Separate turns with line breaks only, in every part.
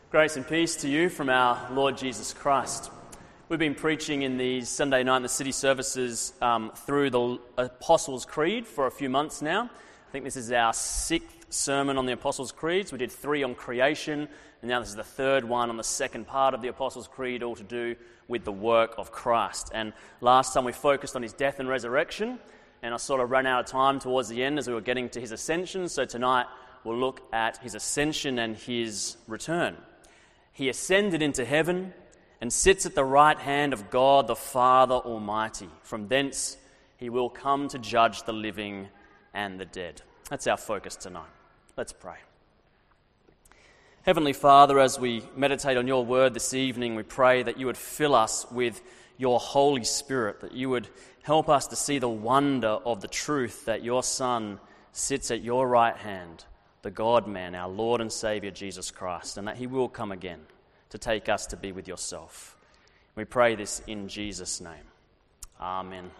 Grace and peace to you from our Lord Jesus Christ. We've been preaching in these Sunday night in the city services through the Apostles' Creed for a few months now. I think this is our 6th sermon on the Apostles' Creed. So we did 3 on creation, and now this is the 3rd one on the second part of the Apostles' Creed, all to do with the work of Christ. And last time we focused on his death and resurrection, and I sort of ran out of time towards the end as we were getting to his ascension. So tonight we'll look at his ascension and his return. He ascended into heaven and sits at the right hand of God the Father Almighty. From thence he will come to judge the living and the dead. That's our focus tonight. Let's pray. Heavenly Father, as we meditate on your word this evening, we pray that you would fill us with your Holy Spirit, that you would help us to see the wonder of the truth that your Son sits at your right hand, the God-man, our Lord and Saviour, Jesus Christ, and that he will come again to take us to be with yourself. We pray this in Jesus' name. Amen.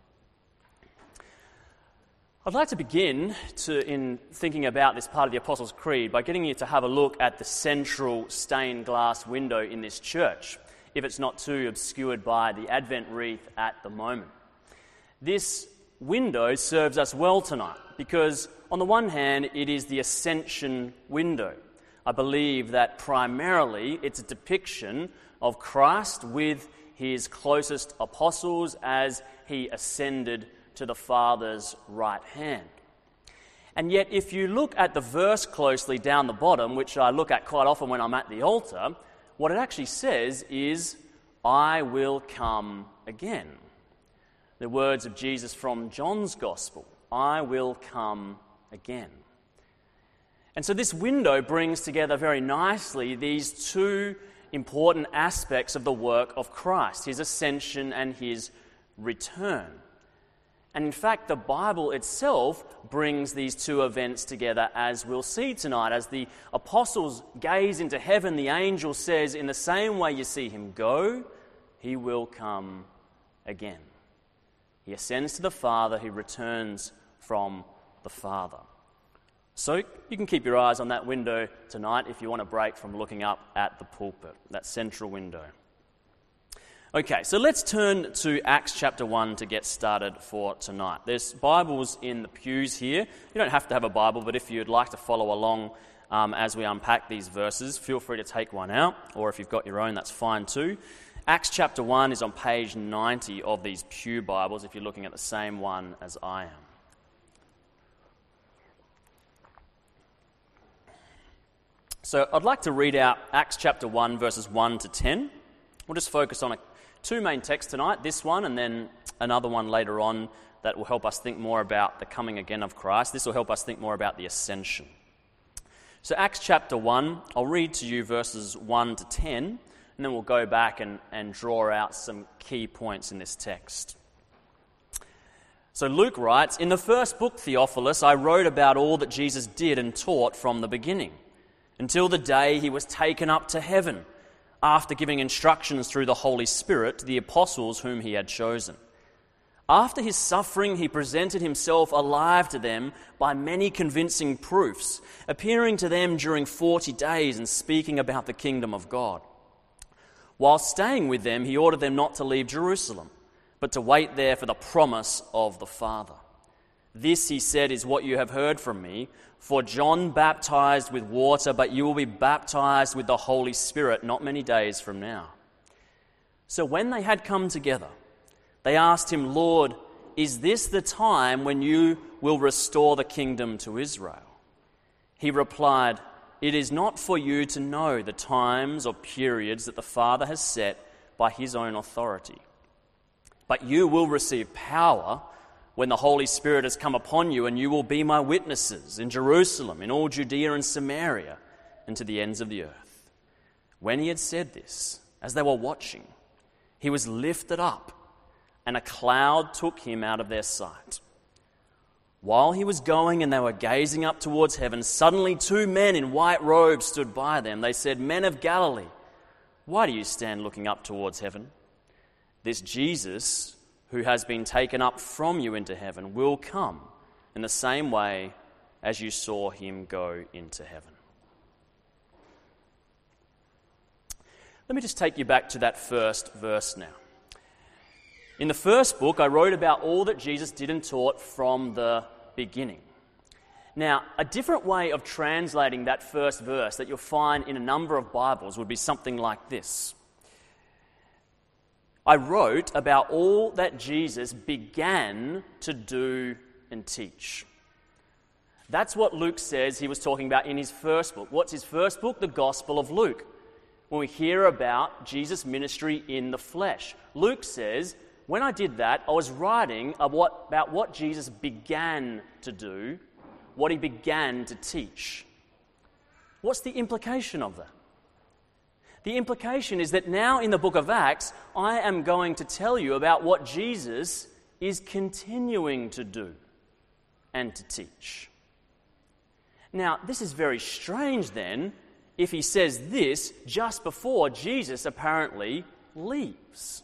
I'd like to begin in thinking about this part of the Apostles' Creed by getting you to have a look at the central stained glass window in this church, if it's not too obscured by the Advent wreath at the moment. This window serves us well tonight because, on the one hand, it is the ascension window. I believe that primarily it's a depiction of Christ with his closest apostles as he ascended to the Father's right hand. And yet, if you look at the verse closely down the bottom, which I look at quite often when I'm at the altar, what it actually says is, "I will come again." The words of Jesus from John's Gospel, "I will come again." And so this window brings together very nicely these two important aspects of the work of Christ, his ascension and his return. And in fact, the Bible itself brings these two events together, as we'll see tonight. As the apostles gaze into heaven, the angel says, "In the same way you see him go, he will come again." He ascends to the Father, he returns from the Father. So you can keep your eyes on that window tonight if you want to break from looking up at the pulpit, that central window. Okay, so let's turn to Acts chapter 1 to get started for tonight. There's Bibles in the pews here. You don't have to have a Bible, but if you'd like to follow along as we unpack these verses, feel free to take one out, or if you've got your own, that's fine too. Acts chapter 1 is on page 90 of these pew Bibles, if you're looking at the same one as I am. So I'd like to read out Acts chapter 1, verses 1 to 10. We'll just focus on two main texts tonight, this one and then another one later on that will help us think more about the coming again of Christ. This will help us think more about the ascension. So Acts chapter 1, I'll read to you verses 1 to 10, and then we'll go back and draw out some key points in this text. So Luke writes, "In the first book, Theophilus, I wrote about all that Jesus did and taught from the beginning, until the day he was taken up to heaven, after giving instructions through the Holy Spirit to the apostles whom he had chosen. After his suffering, he presented himself alive to them by many convincing proofs, appearing to them during 40 days and speaking about the kingdom of God. While staying with them, he ordered them not to leave Jerusalem, but to wait there for the promise of the Father. This, he said, is what you have heard from me. For John baptized with water, but you will be baptized with the Holy Spirit not many days from now." So when they had come together, they asked him, "Lord, is this the time when you will restore the kingdom to Israel?" He replied, "It is not for you to know the times or periods that the Father has set by his own authority. But you will receive power when the Holy Spirit has come upon you, and you will be my witnesses in Jerusalem, in all Judea and Samaria, and to the ends of the earth." When he had said this, as they were watching, he was lifted up, and a cloud took him out of their sight. While he was going and they were gazing up towards heaven, suddenly 2 men in white robes stood by them. They said, "Men of Galilee, why do you stand looking up towards heaven? This Jesus, who has been taken up from you into heaven, will come in the same way as you saw him go into heaven." Let me just take you back to that first verse now. In the first book, I wrote about all that Jesus did and taught from the beginning. Now, a different way of translating that first verse that you'll find in a number of Bibles would be something like this. I wrote about all that Jesus began to do and teach. That's what Luke says he was talking about in his first book. What's his first book? The Gospel of Luke. When we hear about Jesus' ministry in the flesh. Luke says, when I did that, I was writing about what Jesus began to do, what he began to teach. What's the implication of that? The implication is that now in the book of Acts, I am going to tell you about what Jesus is continuing to do and to teach. Now, this is very strange then, if he says this just before Jesus apparently leaves.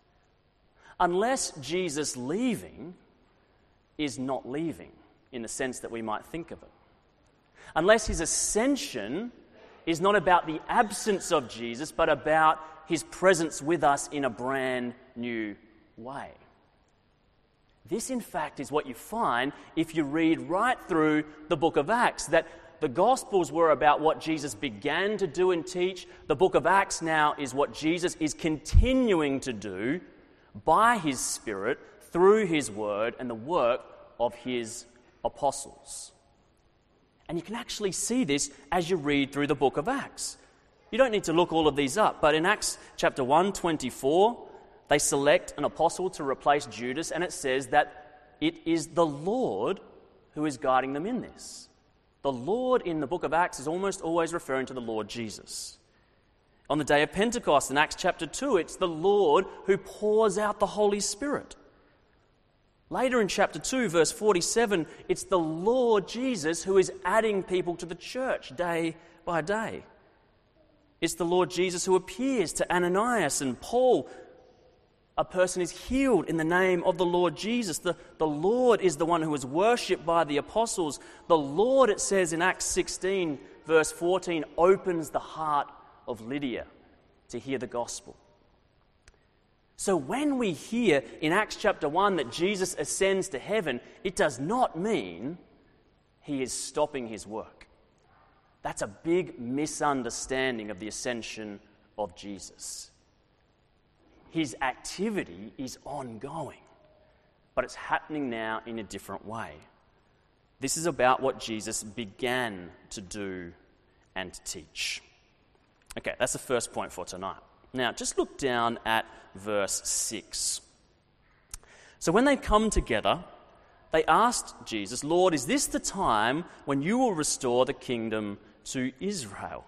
Unless Jesus leaving is not leaving in the sense that we might think of it. Unless his ascension is not about the absence of Jesus, but about his presence with us in a brand new way. This, in fact, is what you find if you read right through the book of Acts, that the Gospels were about what Jesus began to do and teach. The book of Acts now is what Jesus is continuing to do by his Spirit, through his word and the work of his apostles. And you can actually see this as you read through the book of Acts. You don't need to look all of these up, but in Acts chapter 1:24, they select an apostle to replace Judas, and it says that it is the Lord who is guiding them in this. The Lord in the book of Acts is almost always referring to the Lord Jesus. On the day of Pentecost in Acts chapter 2, it's the Lord who pours out the Holy Spirit. Later in chapter 2, verse 47, it's the Lord Jesus who is adding people to the church day by day. It's the Lord Jesus who appears to Ananias and Paul. A person is healed in the name of the Lord Jesus. The Lord is the one who is worshipped by the apostles. The Lord, it says in Acts 16, verse 14, opens the heart of Lydia to hear the gospel. So when we hear in Acts chapter 1 that Jesus ascends to heaven, it does not mean he is stopping his work. That's a big misunderstanding of the ascension of Jesus. His activity is ongoing, but it's happening now in a different way. This is about what Jesus began to do and to teach. Okay, that's the first point for tonight. Now, just look down at verse 6. So when they come together, they asked Jesus, "Lord, is this the time when you will restore the kingdom to Israel?"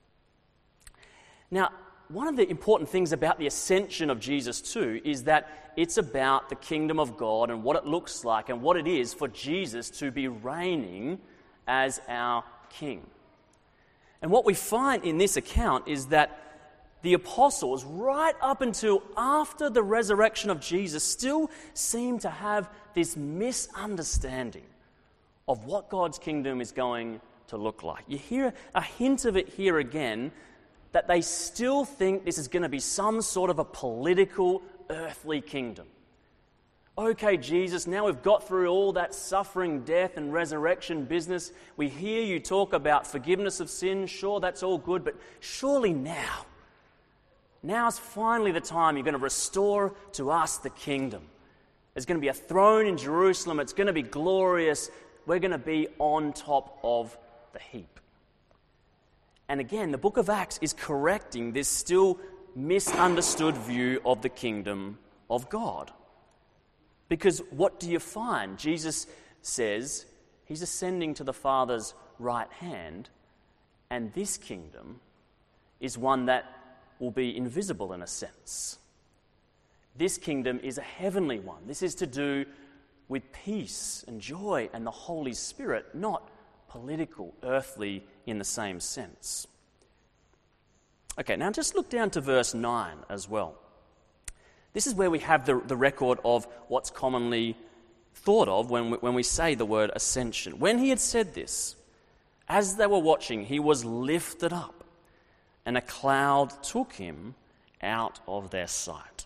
Now, one of the important things about the ascension of Jesus too is that it's about the kingdom of God and what it looks like and what it is for Jesus to be reigning as our king. And what we find in this account is that the apostles, right up until after the resurrection of Jesus, still seem to have this misunderstanding of what God's kingdom is going to look like. You hear a hint of it here again, that they still think this is going to be some sort of a political, earthly kingdom. Okay, Jesus, now we've got through all that suffering, death, and resurrection business. We hear you talk about forgiveness of sin. Sure, that's all good, but surely now's finally the time you're going to restore to us the kingdom. There's going to be a throne in Jerusalem. It's going to be glorious. We're going to be on top of the heap. And again, the book of Acts is correcting this still misunderstood view of the kingdom of God. Because what do you find? Jesus says he's ascending to the Father's right hand, and this kingdom is one that will be invisible in a sense. This kingdom is a heavenly one. This is to do with peace and joy and the Holy Spirit, not political, earthly in the same sense. Okay, now just look down to verse 9 as well. This is where we have the record of what's commonly thought of when we say the word ascension. When he had said this, as they were watching, he was lifted up, and a cloud took him out of their sight.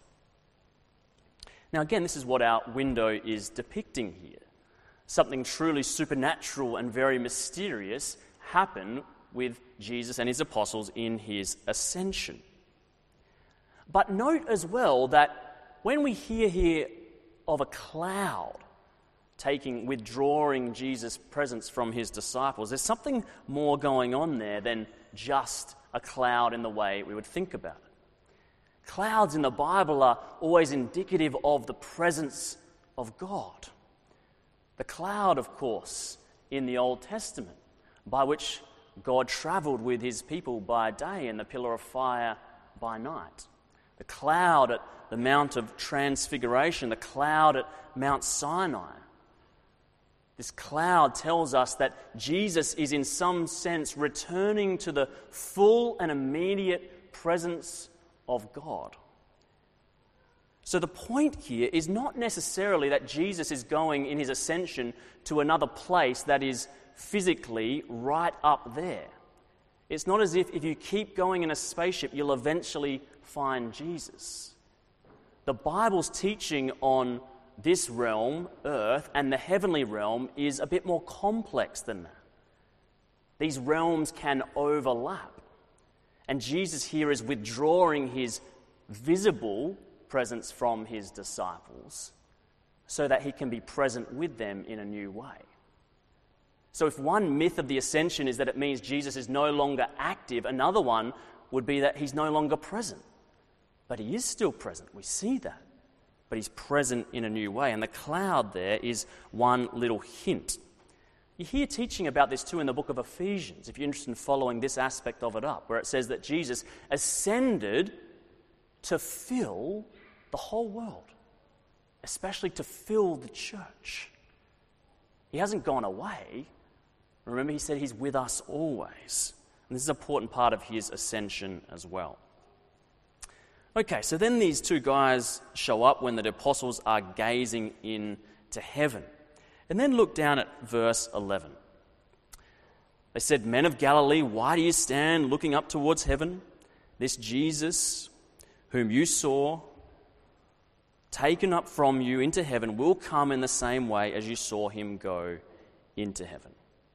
Now again, this is what our window is depicting here. Something truly supernatural and very mysterious happened with Jesus and his apostles in his ascension. But note as well that when we hear here of a cloud withdrawing Jesus' presence from his disciples, there's something more going on there than just a cloud in the way we would think about it. Clouds in the Bible are always indicative of the presence of God. The cloud, of course, in the Old Testament, by which God travelled with his people by day and the pillar of fire by night. The cloud at the Mount of Transfiguration, the cloud at Mount Sinai. This cloud tells us that Jesus is in some sense returning to the full and immediate presence of God. So the point here is not necessarily that Jesus is going in his ascension to another place that is physically right up there. It's not as if you keep going in a spaceship, you'll eventually find Jesus. The Bible's teaching on this realm, earth, and the heavenly realm is a bit more complex than that. These realms can overlap. And Jesus here is withdrawing his visible presence from his disciples so that he can be present with them in a new way. So if one myth of the ascension is that it means Jesus is no longer active, another one would be that he's no longer present. But he is still present. We see that. But he's present in a new way. And the cloud there is one little hint. You hear teaching about this too in the book of Ephesians, if you're interested in following this aspect of it up, where it says that Jesus ascended to fill the whole world, especially to fill the church. He hasn't gone away. Remember, he said he's with us always. And this is an important part of his ascension as well. Okay, so then these two guys show up when the apostles are gazing into heaven. And then look down at verse 11. They said, "Men of Galilee, why do you stand looking up towards heaven? This Jesus, whom you saw taken up from you into heaven, will come in the same way as you saw him go into heaven."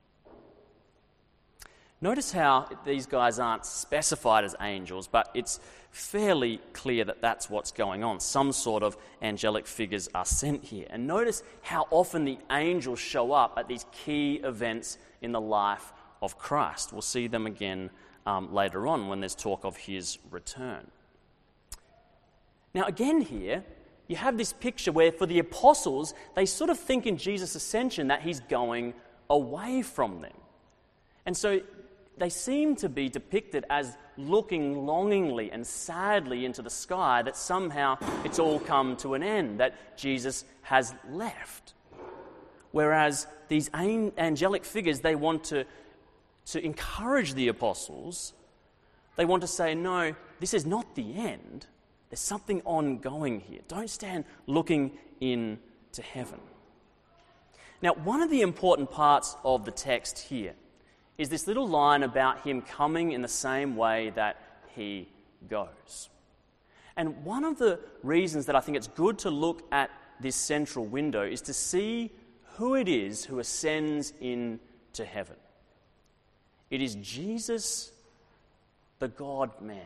Notice how these guys aren't specified as angels, but it's fairly clear that that's what's going on. Some sort of angelic figures are sent here. And notice how often the angels show up at these key events in the life of Christ. We'll see them again later on when there's talk of his return. Now again here, you have this picture where for the apostles, they sort of think in Jesus' ascension that he's going away from them. And so they seem to be depicted as looking longingly and sadly into the sky, that somehow it's all come to an end, that Jesus has left. Whereas these angelic figures, they want to encourage the apostles. They want to say, no, this is not the end. There's something ongoing here. Don't stand looking into heaven. Now, one of the important parts of the text here is this little line about him coming in the same way that he goes. And one of the reasons that I think it's good to look at this central window is to see who it is who ascends into heaven. It is Jesus, the God-man.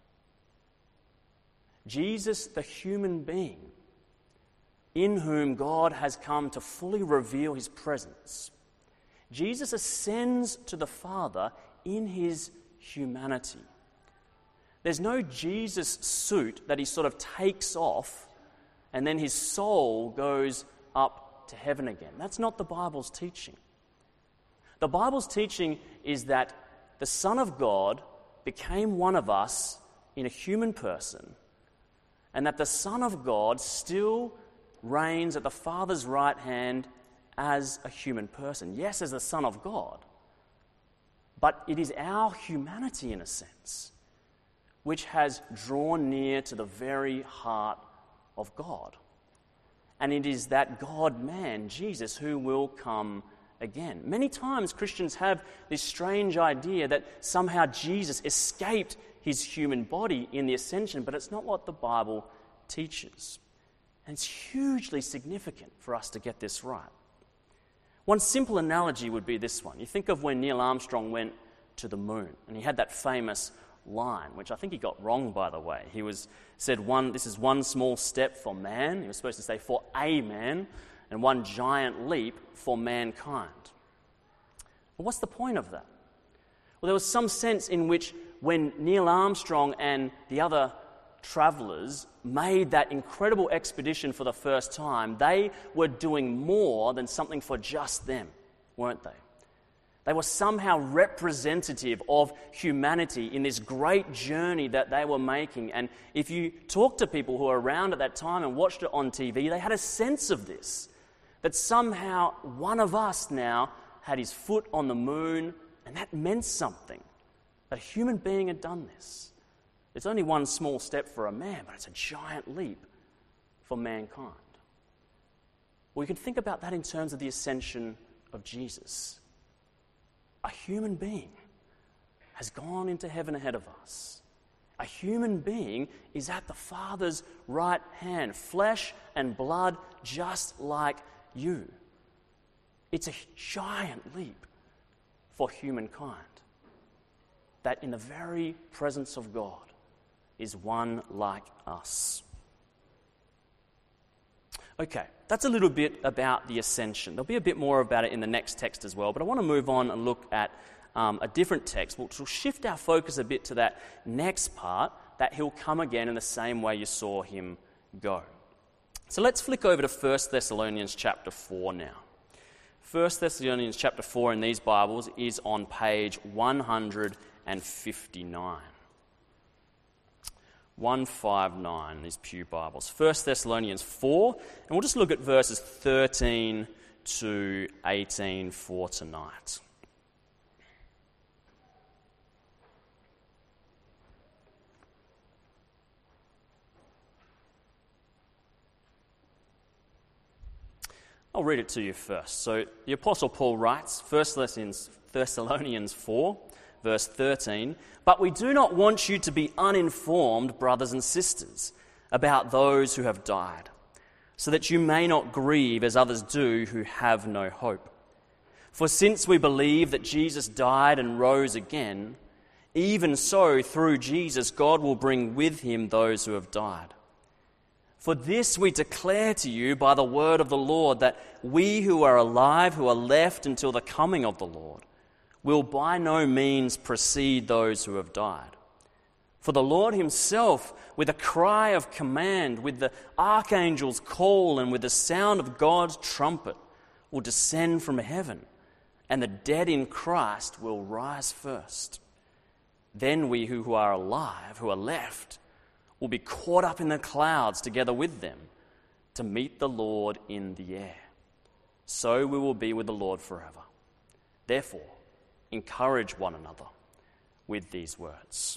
Jesus, the human being, in whom God has come to fully reveal his presence. Jesus ascends to the Father in his humanity. There's no Jesus suit that he sort of takes off and then his soul goes up to heaven again. That's not the Bible's teaching. The Bible's teaching is that the Son of God became one of us in a human person, and that the Son of God still reigns at the Father's right hand as a human person. Yes, as the Son of God, but it is our humanity, in a sense, which has drawn near to the very heart of God. And it is that God-man, Jesus, who will come again. Many times Christians have this strange idea that somehow Jesus escaped his human body in the ascension, but it's not what the Bible teaches. And it's hugely significant for us to get this right. One simple analogy would be this one. You think of when Neil Armstrong went to the moon, and he had that famous line, which I think he got wrong, by the way. He said, this is one small step for man. He was supposed to say for a man, and one giant leap for mankind. But what's the point of that? Well, there was some sense in which when Neil Armstrong and the other travellers made that incredible expedition for the first time, they were doing more than something for just them, weren't they? They were somehow representative of humanity in this great journey that they were making. And if you talk to people who were around at that time and watched it on TV, they had a sense of this, that somehow one of us now had his foot on the moon, and that meant something, that a human being had done this. It's only one small step for a man, but it's a giant leap for mankind. Well, you can think about that in terms of the ascension of Jesus. A human being has gone into heaven ahead of us. A human being is at the Father's right hand, flesh and blood just like you. It's a giant leap for humankind, that in the very presence of God is one like us. Okay, that's a little bit about the ascension. There'll be a bit more about it in the next text as well, but I want to move on and look at a different text, which will shift our focus a bit to that next part, that he'll come again in the same way you saw him go. So let's flick over to 1 Thessalonians chapter 4 now. 1 Thessalonians chapter 4 in these Bibles is on page 159. 159, these Pew Bibles. 1 Thessalonians 4, and we'll just look at verses 13 to 18 for tonight. I'll read it to you first. So the Apostle Paul writes, 1 Thessalonians 4, verse 13, "But we do not want you to be uninformed, brothers and sisters, about those who have died, so that you may not grieve as others do who have no hope. For since we believe that Jesus died and rose again, even so through Jesus God will bring with him those who have died. For this we declare to you by the word of the Lord, that we who are alive, who are left until the coming of the Lord, will by no means precede those who have died. For the Lord himself, with a cry of command, with the archangel's call, and with the sound of God's trumpet, will descend from heaven, and the dead in Christ will rise first. Then we who are alive, who are left, will be caught up in the clouds together with them to meet the Lord in the air. So we will be with the Lord forever. Therefore, encourage one another with these words."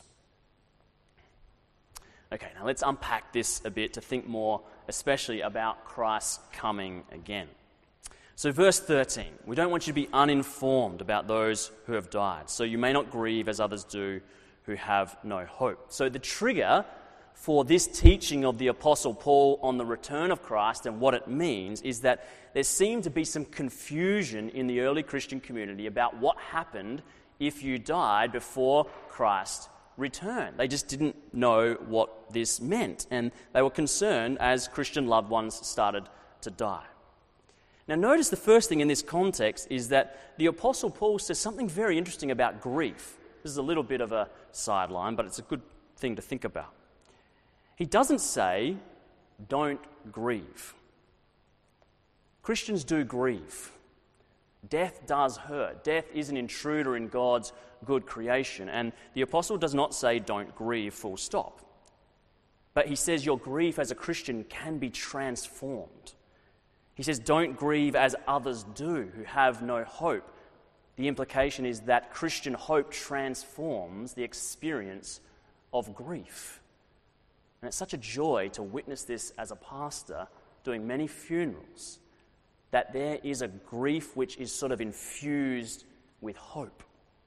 Okay, now let's unpack this a bit to think more especially about Christ's coming again. So verse 13, "We don't want you to be uninformed about those who have died, so you may not grieve as others do who have no hope." So the trigger for this teaching of the Apostle Paul on the return of Christ and what it means is that there seemed to be some confusion in the early Christian community about what happened if you died before Christ returned. They just didn't know what this meant, and they were concerned as Christian loved ones started to die. Now notice the first thing in this context is that the Apostle Paul says something very interesting about grief. This is a little bit of a sideline, but it's a good thing to think about. He doesn't say, don't grieve. Christians do grieve. Death does hurt. Death is an intruder in God's good creation. And the apostle does not say, don't grieve, full stop. But he says your grief as a Christian can be transformed. He says, don't grieve as others do who have no hope. The implication is that Christian hope transforms the experience of grief. And it's such a joy to witness this as a pastor doing many funerals, that there is a grief which is sort of infused with hope.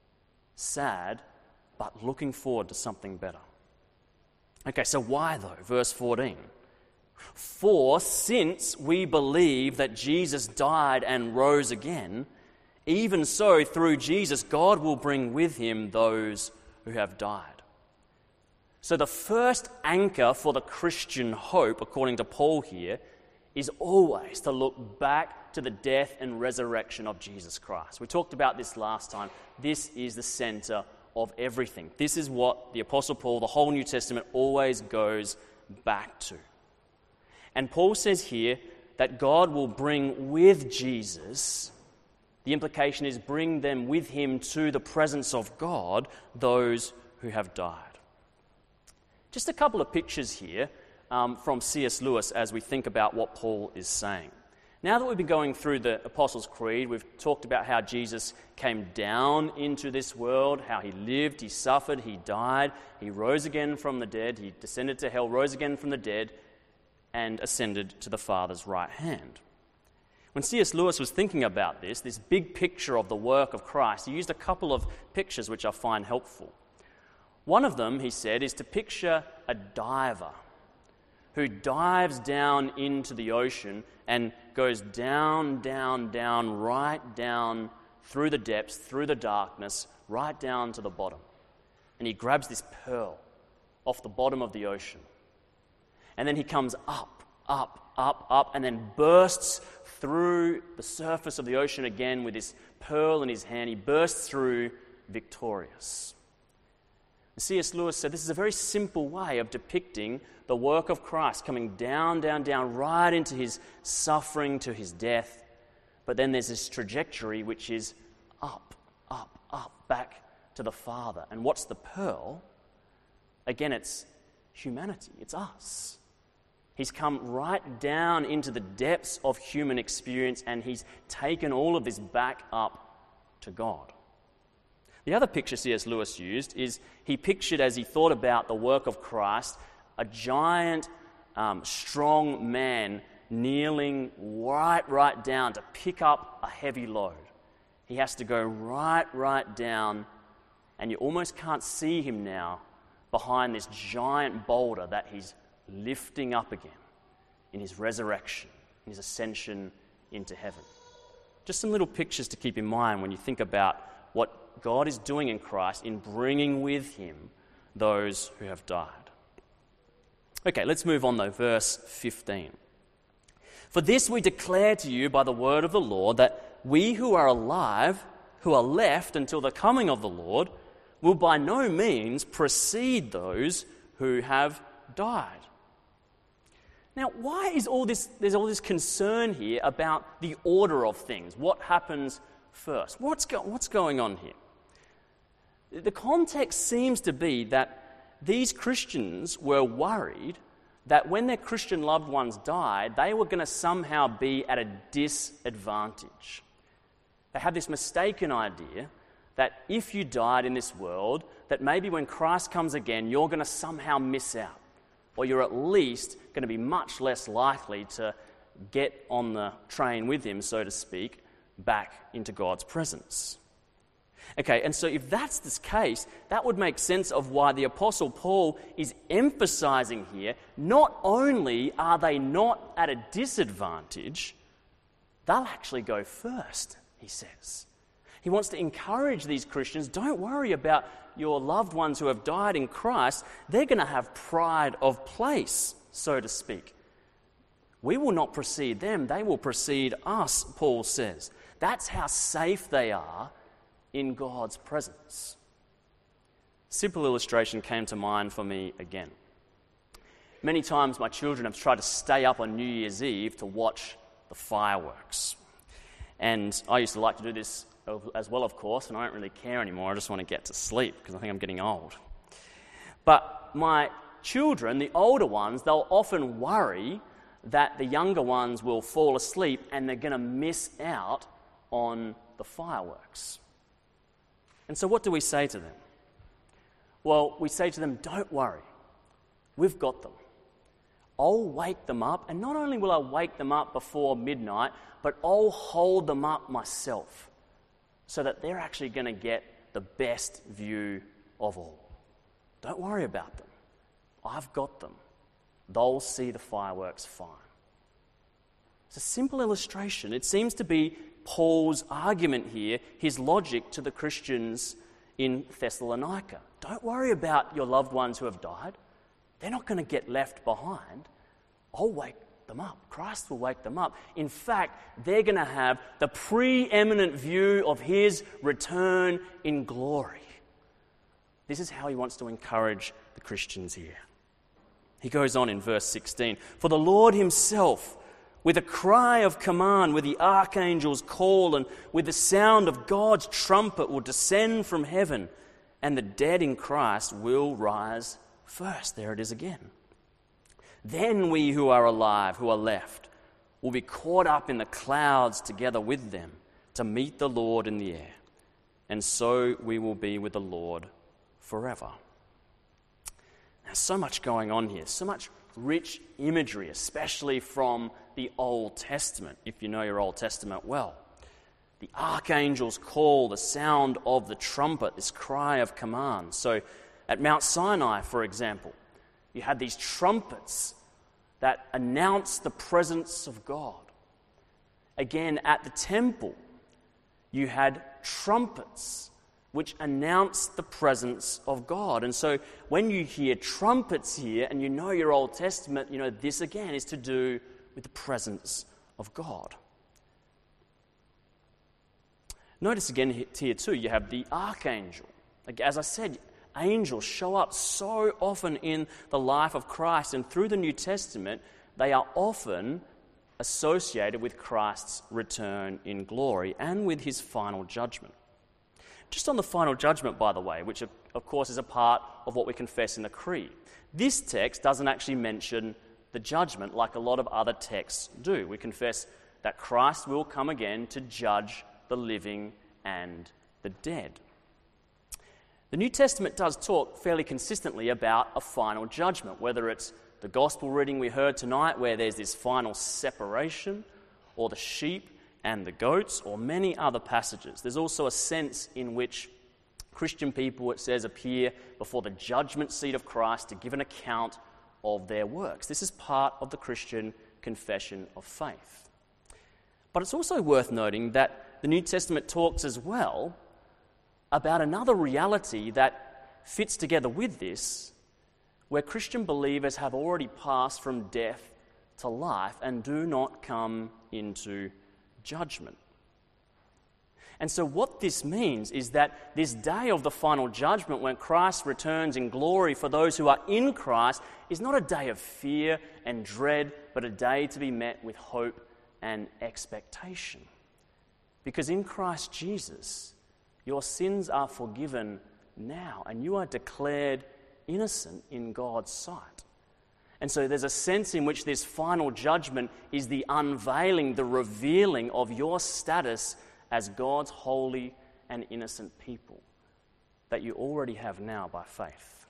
Sad, but looking forward to something better. Okay, so why though? Verse 14. For since we believe that Jesus died and rose again, even so through Jesus God will bring with him those who have died. So the first anchor for the Christian hope, according to Paul here, is always to look back to the death and resurrection of Jesus Christ. We talked about this last time. This is the center of everything. This is what the Apostle Paul, the whole New Testament, always goes back to. And Paul says here that God will bring with Jesus, the implication is bring them with him to the presence of God, those who have died. Just a couple of pictures here from C.S. Lewis as we think about what Paul is saying. Now that we've been going through the Apostles' Creed, we've talked about how Jesus came down into this world, how he lived, he suffered, he died, he rose again from the dead, he descended to hell, rose again from the dead, and ascended to the Father's right hand. When C.S. Lewis was thinking about this big picture of the work of Christ, he used a couple of pictures which I find helpful. One of them, he said, is to picture a diver who dives down into the ocean and goes down, down, down, right down through the depths, through the darkness, right down to the bottom. And he grabs this pearl off the bottom of the ocean. And then he comes up, up, up, up, and then bursts through the surface of the ocean again with this pearl in his hand. He bursts through victorious. C.S. Lewis said this is a very simple way of depicting the work of Christ coming down, down, down, right into his suffering, to his death. But then there's this trajectory which is up, up, up, back to the Father. And what's the pearl? Again, it's humanity. It's us. He's come right down into the depths of human experience and he's taken all of this back up to God. The other picture C.S. Lewis used is he pictured, as he thought about the work of Christ, a giant, strong man kneeling right down to pick up a heavy load. He has to go right down, and you almost can't see him now behind this giant boulder that he's lifting up again in his resurrection, in his ascension into heaven. Just some little pictures to keep in mind when you think about what God is doing in Christ in bringing with him those who have died. Okay, let's move on though, verse 15. For this we declare to you by the word of the Lord, that we who are alive, who are left until the coming of the Lord, will by no means precede those who have died. Now, why is there's all this concern here about the order of things? What happens first? What's going on here? The context seems to be that these Christians were worried that when their Christian loved ones died, they were going to somehow be at a disadvantage. They had this mistaken idea that if you died in this world, that maybe when Christ comes again, you're going to somehow miss out, or you're at least going to be much less likely to get on the train with him, so to speak, back into God's presence. Okay, and so if that's the case, that would make sense of why the Apostle Paul is emphasizing here, not only are they not at a disadvantage, they'll actually go first, he says. He wants to encourage these Christians, don't worry about your loved ones who have died in Christ. They're going to have pride of place, so to speak. We will not precede them, they will precede us, Paul says. That's how safe they are in God's presence. Simple illustration came to mind for me again. Many times my children have tried to stay up on New Year's Eve to watch the fireworks. And I used to like to do this as well, of course, and I don't really care anymore. I just want to get to sleep because I think I'm getting old. But my children, the older ones, they'll often worry that the younger ones will fall asleep and they're going to miss out on the fireworks. And so what do we say to them? Well, we say to them, don't worry. We've got them. I'll wake them up, and not only will I wake them up before midnight, but I'll hold them up myself so that they're actually going to get the best view of all. Don't worry about them. I've got them. They'll see the fireworks fine. It's a simple illustration. It seems to be Paul's argument here, his logic to the Christians in Thessalonica. Don't worry about your loved ones who have died. They're not going to get left behind. I'll wake them up. Christ will wake them up. In fact, they're going to have the preeminent view of his return in glory. This is how he wants to encourage the Christians here. He goes on in verse 16, "For the Lord himself, with a cry of command, with the archangel's call, and with the sound of God's trumpet will descend from heaven, and the dead in Christ will rise first." There it is again. "Then we who are alive, who are left, will be caught up in the clouds together with them to meet the Lord in the air, and so we will be with the Lord forever." There's so much going on here, so much rich imagery, especially from the Old Testament, if you know your Old Testament well. The archangel's call, the sound of the trumpet, this cry of command. So at Mount Sinai, for example, you had these trumpets that announced the presence of God. Again, at the temple, you had trumpets which announced the presence of God. And so when you hear trumpets here and you know your Old Testament, you know this again is to do with the presence of God. Notice again here too, you have the archangel. Like, as I said, angels show up so often in the life of Christ, and through the New Testament, they are often associated with Christ's return in glory and with his final judgment. Just on the final judgment, by the way, which of course is a part of what we confess in the Creed, this text doesn't actually mention the judgment like a lot of other texts do. We confess that Christ will come again to judge the living and the dead. The New Testament does talk fairly consistently about a final judgment, whether it's the gospel reading we heard tonight where there's this final separation, or the sheep and the goats, or many other passages. There's also a sense in which Christian people, it says, appear before the judgment seat of Christ to give an account of their works. This is part of the Christian confession of faith. But it's also worth noting that the New Testament talks as well about another reality that fits together with this, where Christian believers have already passed from death to life and do not come into judgment. And so what this means is that this day of the final judgment, when Christ returns in glory for those who are in Christ, is not a day of fear and dread, but a day to be met with hope and expectation. Because in Christ Jesus, your sins are forgiven now, and you are declared innocent in God's sight. And so there's a sense in which this final judgment is the unveiling, the revealing of your status as God's holy and innocent people that you already have now by faith.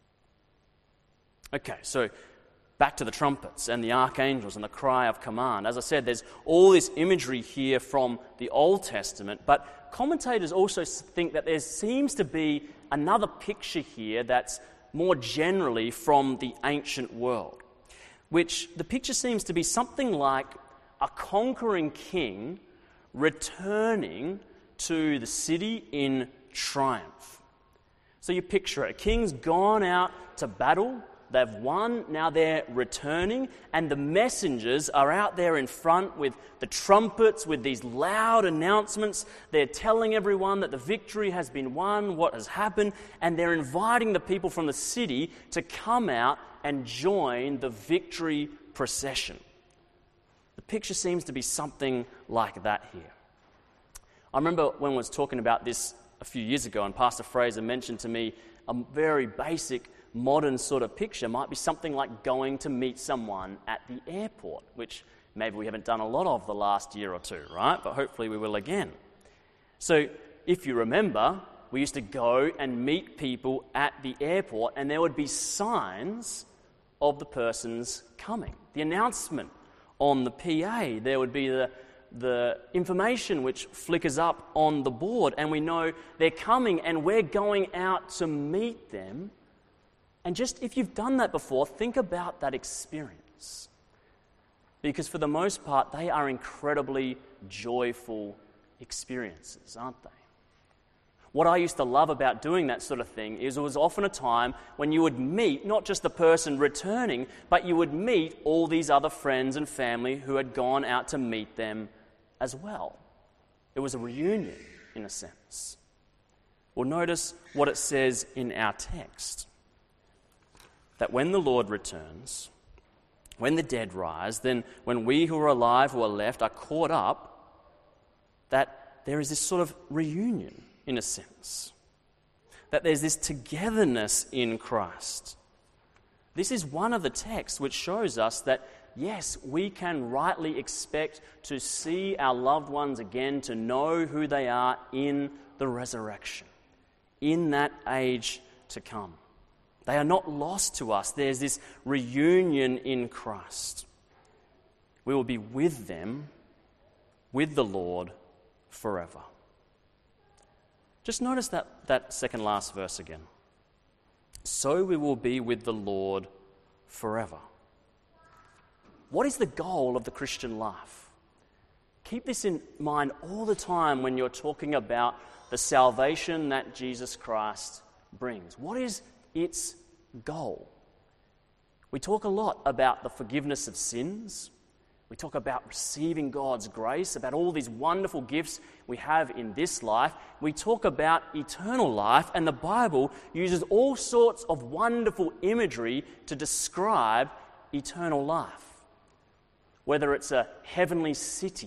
Okay, so back to the trumpets and the archangels and the cry of command. As I said, there's all this imagery here from the Old Testament, but commentators also think that there seems to be another picture here that's more generally from the ancient world, which the picture seems to be something like a conquering king returning to the city in triumph. So you picture it, a king's gone out to battle, they've won, now they're returning, and the messengers are out there in front with the trumpets, with these loud announcements. They're telling everyone that the victory has been won, what has happened, and they're inviting the people from the city to come out and join the victory procession. The picture seems to be something like that here. I remember when I was talking about this a few years ago, and Pastor Fraser mentioned to me a very basic modern sort of picture might be something like going to meet someone at the airport, which maybe we haven't done a lot of the last year or two, right? But hopefully we will again. So if you remember, we used to go and meet people at the airport, and there would be signs of the person's coming. The announcement on the PA, there would be the information which flickers up on the board, and we know they're coming and we're going out to meet them. And just if you've done that before, think about that experience. Because for the most part, they are incredibly joyful experiences, aren't they? What I used to love about doing that sort of thing is it was often a time when you would meet not just the person returning, but you would meet all these other friends and family who had gone out to meet them as well. It was a reunion, in a sense. Well, notice what it says in our text. That when the Lord returns, when the dead rise, then when we who are alive, who are left, are caught up, that there is this sort of reunion, in a sense. That there's this togetherness in Christ. This is one of the texts which shows us that, yes, we can rightly expect to see our loved ones again, to know who they are in the resurrection, in that age to come. They are not lost to us. There's this reunion in Christ. We will be with them, with the Lord, forever. Just notice that second last verse again. So we will be with the Lord forever. What is the goal of the Christian life? Keep this in mind all the time when you're talking about the salvation that Jesus Christ brings. What is its goal? We talk a lot about the forgiveness of sins. We talk about receiving God's grace, about all these wonderful gifts we have in this life. We talk about eternal life, and the Bible uses all sorts of wonderful imagery to describe eternal life. Whether it's a heavenly city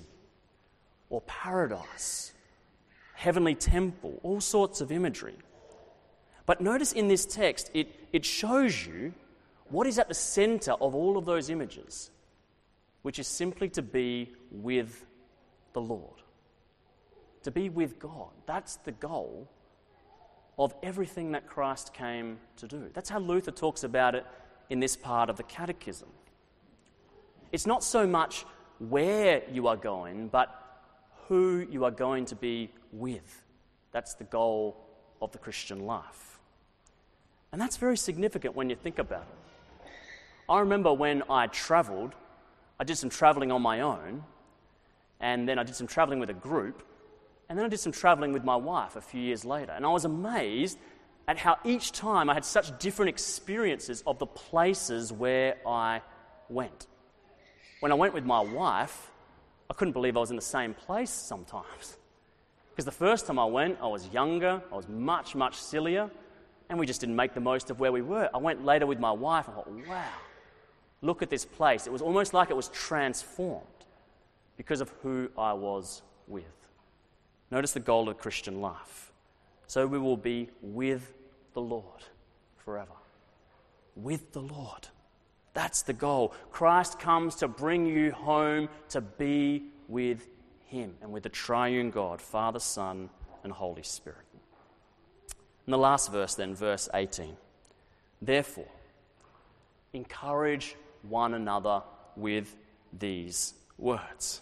or paradise, heavenly temple, all sorts of imagery. But notice in this text, it shows you what is at the center of all of those images, which is simply to be with the Lord, to be with God. That's the goal of everything that Christ came to do. That's how Luther talks about it in this part of the Catechism. It's not so much where you are going, but who you are going to be with. That's the goal of the Christian life. And that's very significant when you think about it. I remember when I travelled, I did some travelling on my own, and then I did some travelling with a group, and then I did some travelling with my wife a few years later. And I was amazed at how each time I had such different experiences of the places where I went. When I went with my wife, I couldn't believe I was in the same place sometimes. Because the first time I went, I was younger, I was much, much sillier, and we just didn't make the most of where we were. I went later with my wife, and I thought, wow, look at this place. It was almost like it was transformed because of who I was with. Notice the goal of the Christian life. So we will be with the Lord forever. With the Lord. That's the goal. Christ comes to bring you home to be with Him and with the triune God, Father, Son, and Holy Spirit. And the last verse then, verse 18. Therefore, encourage one another with these words.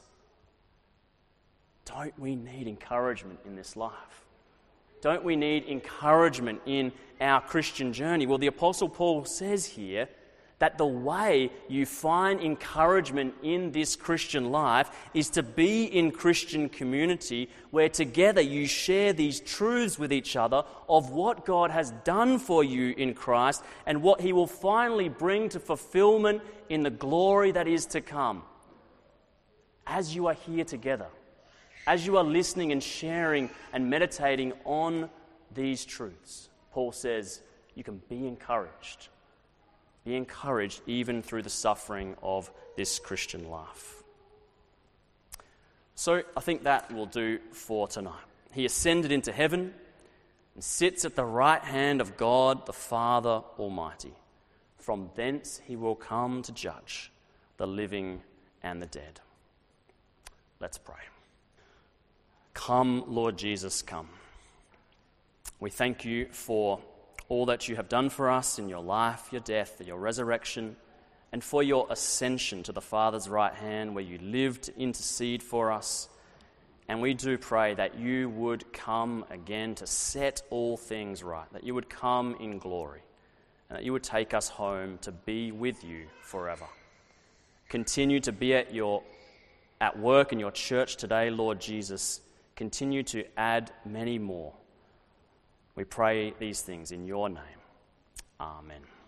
Don't we need encouragement in this life? Don't we need encouragement in our Christian journey? Well, the Apostle Paul says here that the way you find encouragement in this Christian life is to be in Christian community where together you share these truths with each other of what God has done for you in Christ and what He will finally bring to fulfillment in the glory that is to come. As you are here together, as you are listening and sharing and meditating on these truths, Paul says you can be encouraged. Be encouraged even through the suffering of this Christian life. So I think that will do for tonight. He ascended into heaven and sits at the right hand of God the Father Almighty. From thence He will come to judge the living and the dead. Let's pray. Come, Lord Jesus, come. We thank You for all that you have done for us in your life, your death, your resurrection, and for your ascension to the Father's right hand, where you lived to intercede for us. And we do pray that you would come again to set all things right, that you would come in glory, and that you would take us home to be with you forever. Continue to be at work in your church today, Lord Jesus. Continue to add many more. We pray these things in your name. Amen.